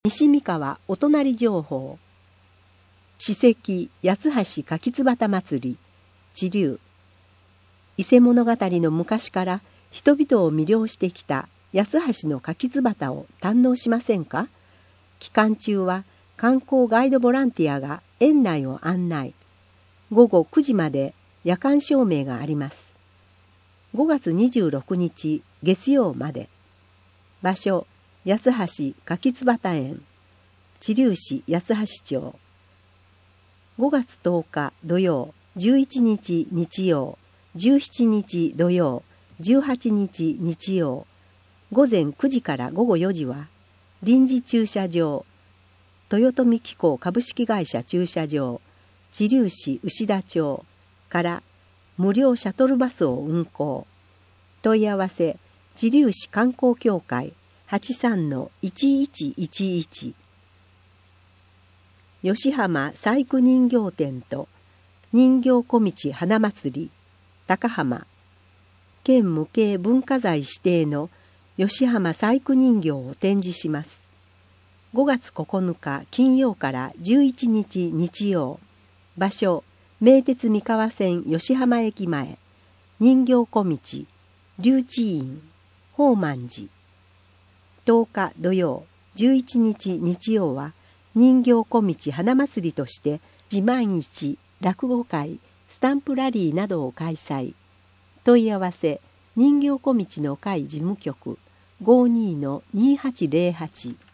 西三河お隣情報。史跡八橋柿椿祭り地流。伊勢物語の昔から人々を魅了してきた八橋の柿椿を堪能しませんか？期間中は観光ガイドボランティアが園内を案内。午後9時まで夜間照明があります。5月26日月曜まで。場所八橋柿椿園、知立市八橋町。5月10日土曜、11日日曜、17日土曜、18日日曜。午前9時から午後4時は臨時駐車場、豊臣機構株式会社駐車場、知立市牛田町から無料シャトルバスを運行。問い合わせ知立市観光協会 83-1111。吉浜細工人形店と人形小道花祭り高浜、県無形文化財指定の吉浜細工人形を展示します。5月9日金曜から11日日曜。場所名鉄三河線吉浜駅前、人形小道龍智院宝満寺。10日土曜、11日日曜は人形小道花祭りとして自慢市、落語会、スタンプラリーなどを開催。問い合わせ人形小道の会事務局 52-2808。